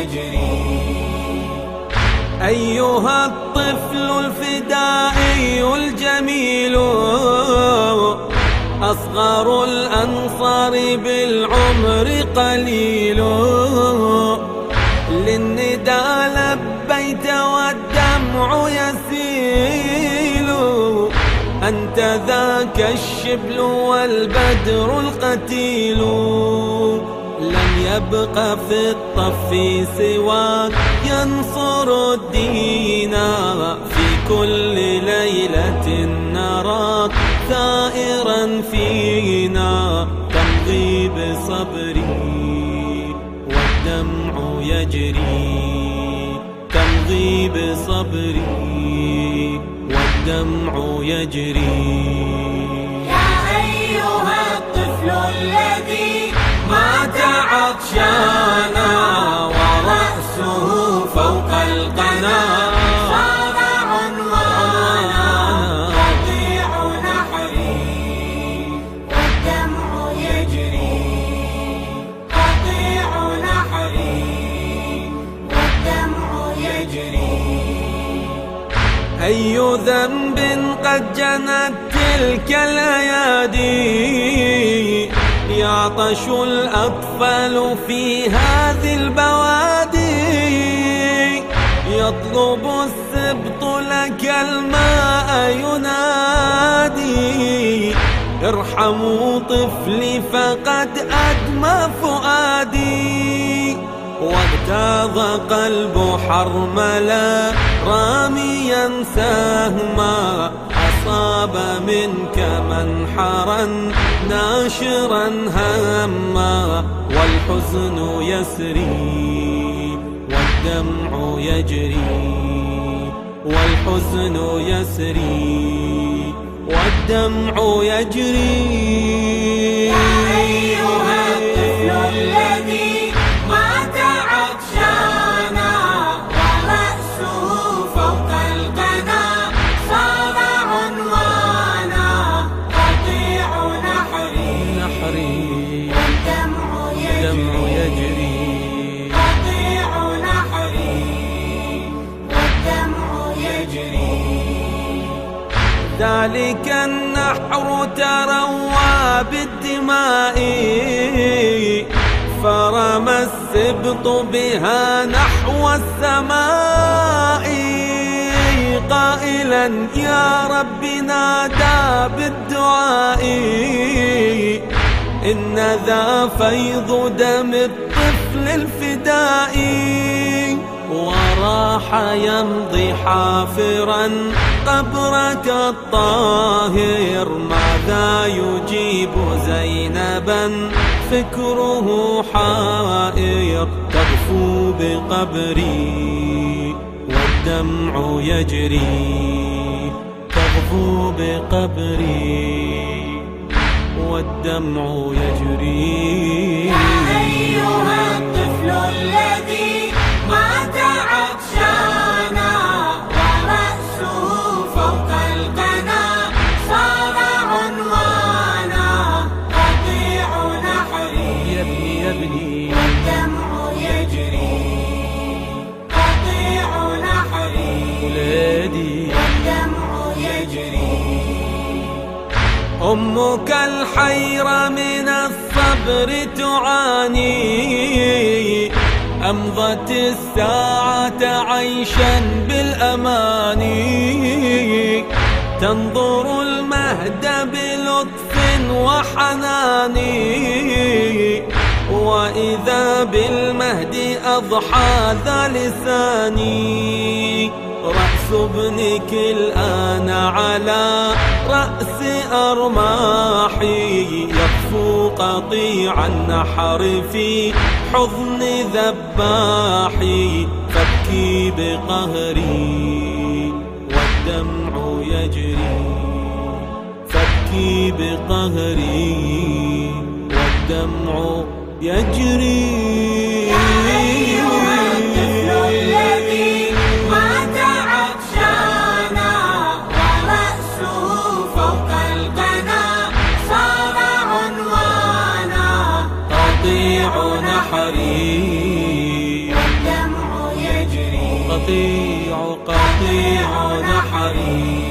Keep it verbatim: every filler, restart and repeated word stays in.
يجري. أيها الطفل الفدائي الجميل، أصغر الأنصار بالعمر قليل، للندى لبيت والدمع يسيل، أنت ذاك الشبل والبدر القتيل، لم يبق في الطف سواك ينصر الدين، في كل ليلة نراك ثائرا فينا، تمضي بصبري والدمع يجري، تمضي بصبري والدمع يجري. يا أيها الطفل الذي مات عطشانا، ورأسه فوق القنا، صار عنوانا، قطيع نحري والدمع يجري، قطيع نحري والدمع يجري. أي ذنب قد جنت تلك الأيادي، يعطش الأطفال في هذه البوادي، يطلب السبط لك الماء ينادي، ارحموا طفلي فقد أدمى فؤادي، واغتاظ قلب حرملا راميا سهما، أصاب منك منحرا ناشرا هما، والحزن يسري والدمع يجري، والحزن يسري والدمع يجري. يا أيها الطفل الذي مات عطشانا، ورأسه فوق القنا، صار عنوانا، قطيع نحري نحري والدمع يجري، قطيع نحري والدمع يجري. ذلك النحر تروى بالدماء، فرمى السبط بها نحو السماء، قائلا يا رب نادى بالدعاء، إن ذا فيض دم الطفل الفدائي، وراح يمضي حافرا قبرك الطاهر، ماذا يجيب زينبا فكره حائر، تغفو بقبري والدمع يجري، تغفو بقبري والدمع يجري. يا أيها الطفل الذي مات عطشانا، ورأسه فوق القنا، صار عنوانا، قطيع نحري يا ابني يا ابني والدمع يجري، قطيع نحري ولادي والدمع يجري. أمك الحيرة من الصبر تعاني، أمضت الساعة عيشا بالأماني، تنظر المهد بلطف وحنان، وإذا بالمهد أضحى ذا لساني، رأس ابنك الآن على رأس أرماحي، يطفو قطيع النحر في حضن ذباحي، فابكي بقهري والدمع يجري، فابكي بقهري والدمع يجري. قطيع نحري قطيع قطيع نحري.